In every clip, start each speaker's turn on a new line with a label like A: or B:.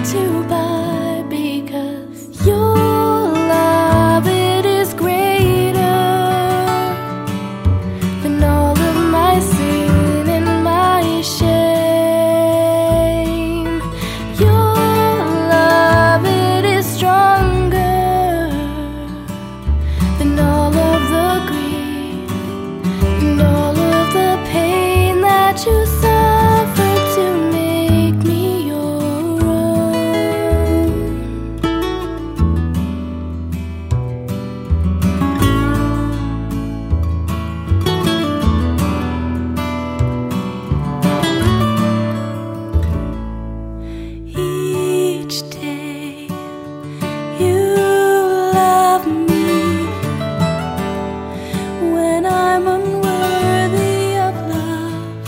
A: to buy, because your love, it is greater than all of my sin and my shame. Your love, it is stronger than all of the grief and all of the pain that you suffered to make me your own. Each day you love me when I'm unworthy of love.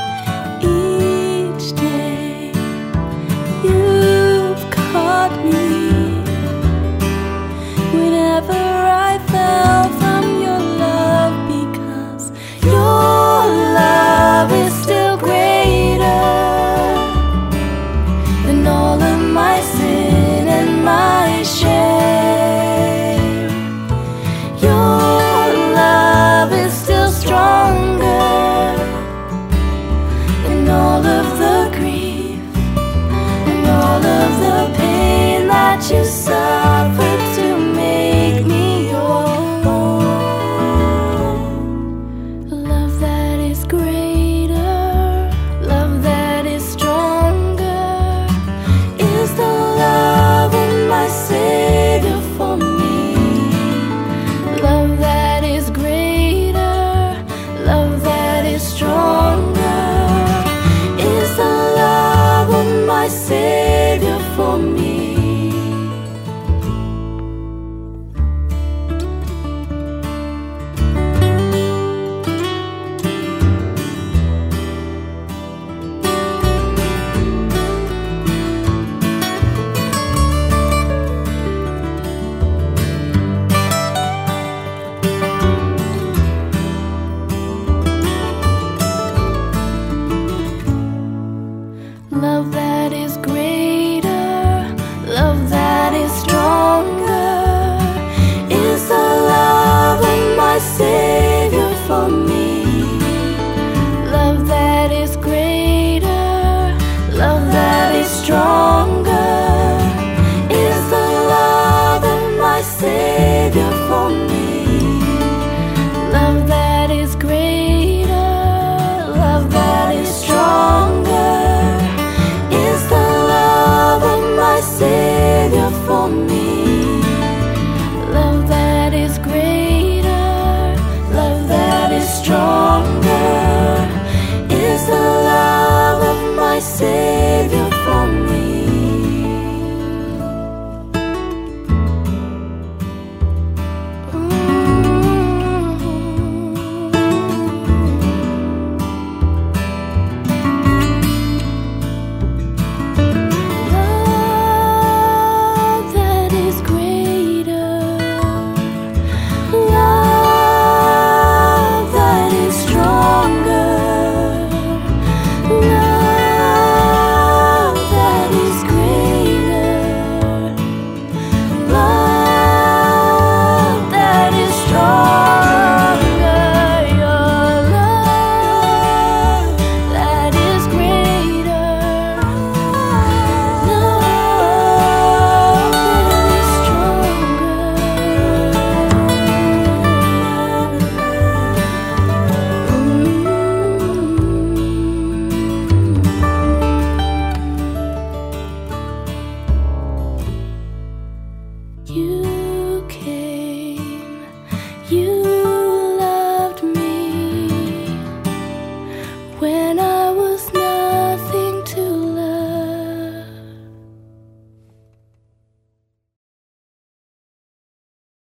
A: Each day you've caught me whenever I fell from your love, because your love is still greater than all of my sin and my shame. Your love is still stronger than all of the grief and all of the pain that you suffered to make me your own. Love that is greater, love that is stronger, is the love of my Savior for me. Love that is greater, love that is stronger, is the love of my Savior for me. Love that is greater, love that is stronger, is the love of my Savior for me. Love that is greater, love that is stronger, is the love of my Savior for me. Love that is greater, love that is stronger, is the love of my Savior for me. Love that is greater, love that is stronger, is the love of my Savior.